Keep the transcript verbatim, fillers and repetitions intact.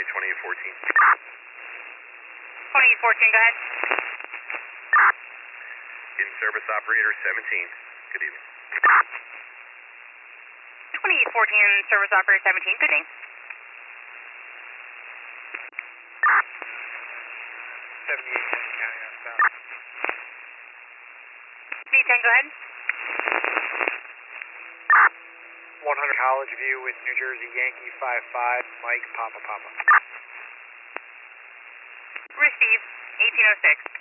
twenty-eight fourteen. twenty-eight fourteen, go ahead. In service operator seventeen. Good evening. twenty-eight fourteen, service operator seventeen, good evening. seventy-eight ten counting on south. V ten, go ahead. one hundred College View with New Jersey Yankee five five, Mike Papa Papa. Receive, eighteen oh six.